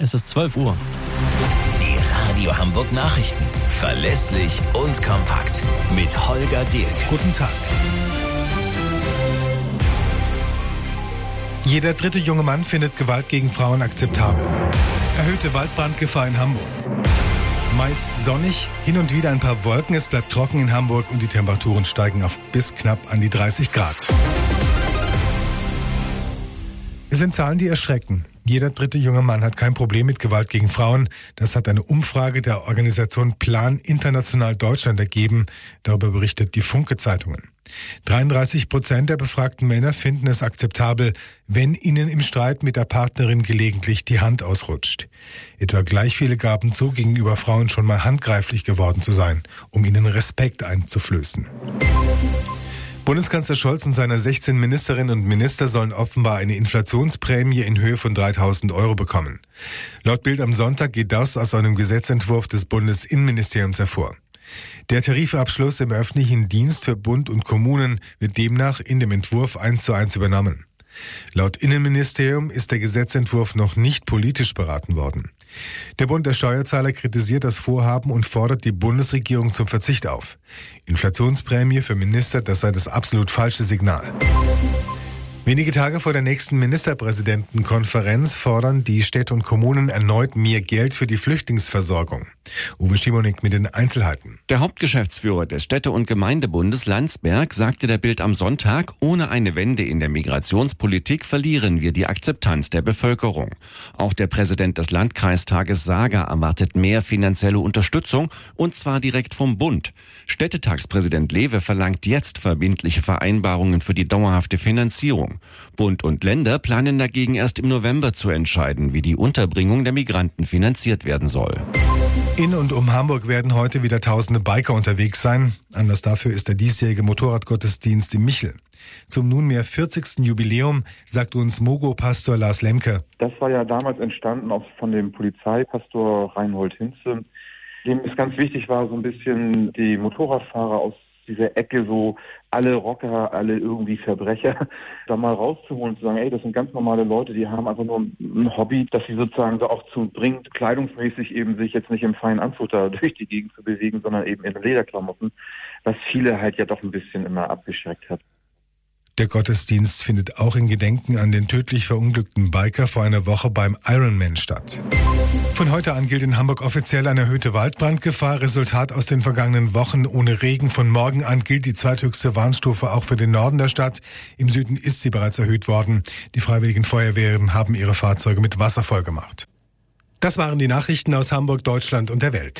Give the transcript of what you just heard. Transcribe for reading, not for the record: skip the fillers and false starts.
Es ist 12 Uhr. Die Radio Hamburg Nachrichten. Verlässlich und kompakt. Mit Holger Dierk. Guten Tag. Jeder dritte junge Mann findet Gewalt gegen Frauen akzeptabel. Erhöhte Waldbrandgefahr in Hamburg. Meist sonnig, hin und wieder ein paar Wolken. Es bleibt trocken in Hamburg und die Temperaturen steigen auf bis knapp an die 30 Grad. Es sind Zahlen, die erschrecken. Jeder dritte junge Mann hat kein Problem mit Gewalt gegen Frauen. Das hat eine Umfrage der Organisation Plan International Deutschland ergeben. Darüber berichtet die Funke-Zeitungen. 33% der befragten Männer finden es akzeptabel, wenn ihnen im Streit mit der Partnerin gelegentlich die Hand ausrutscht. Etwa gleich viele gaben zu, gegenüber Frauen schon mal handgreiflich geworden zu sein, um ihnen Respekt einzuflößen. Bundeskanzler Scholz und seine 16 Ministerinnen und Minister sollen offenbar eine Inflationsprämie in Höhe von 3.000 € bekommen. Laut Bild am Sonntag geht das aus einem Gesetzentwurf des Bundesinnenministeriums hervor. Der Tarifabschluss im öffentlichen Dienst für Bund und Kommunen wird demnach in dem Entwurf 1:1 übernommen. Laut Innenministerium ist der Gesetzentwurf noch nicht politisch beraten worden. Der Bund der Steuerzahler kritisiert das Vorhaben und fordert die Bundesregierung zum Verzicht auf. Inflationsprämie für Minister, das sei das absolut falsche Signal. Wenige Tage vor der nächsten Ministerpräsidentenkonferenz fordern die Städte und Kommunen erneut mehr Geld für die Flüchtlingsversorgung. Uwe Schimonek mit den Einzelheiten. Der Hauptgeschäftsführer des Städte- und Gemeindebundes Landsberg sagte der Bild am Sonntag, ohne eine Wende in der Migrationspolitik verlieren wir die Akzeptanz der Bevölkerung. Auch der Präsident des Landkreistages Sager erwartet mehr finanzielle Unterstützung, und zwar direkt vom Bund. Städtetagspräsident Lewe verlangt jetzt verbindliche Vereinbarungen für die dauerhafte Finanzierung. Bund und Länder planen dagegen erst im November zu entscheiden, wie die Unterbringung der Migranten finanziert werden soll. In und um Hamburg werden heute wieder tausende Biker unterwegs sein. Anlass dafür ist der diesjährige Motorradgottesdienst im Michel. Zum nunmehr 40. Jubiläum sagt uns Mogo-Pastor Lars Lemke. Das war ja damals entstanden auch von dem Polizeipastor Reinhold Hinze, dem es ganz wichtig war, so ein bisschen die Motorradfahrer aus dieser Ecke, so alle Rocker, alle irgendwie Verbrecher, da mal rauszuholen und zu sagen, ey, das sind ganz normale Leute, die haben einfach nur ein Hobby, das sie sozusagen so auch zu bringt, kleidungsmäßig eben sich jetzt nicht im feinen Anzug da durch die Gegend zu bewegen, sondern eben in Lederklamotten, was viele halt ja doch ein bisschen immer abgeschreckt hat. Der Gottesdienst findet auch in Gedenken an den tödlich verunglückten Biker vor einer Woche beim Ironman statt. Von heute an gilt in Hamburg offiziell eine erhöhte Waldbrandgefahr. Resultat aus den vergangenen Wochen ohne Regen. Von morgen an gilt die zweithöchste Warnstufe auch für den Norden der Stadt. Im Süden ist sie bereits erhöht worden. Die Freiwilligen Feuerwehren haben ihre Fahrzeuge mit Wasser vollgemacht. Das waren die Nachrichten aus Hamburg, Deutschland und der Welt.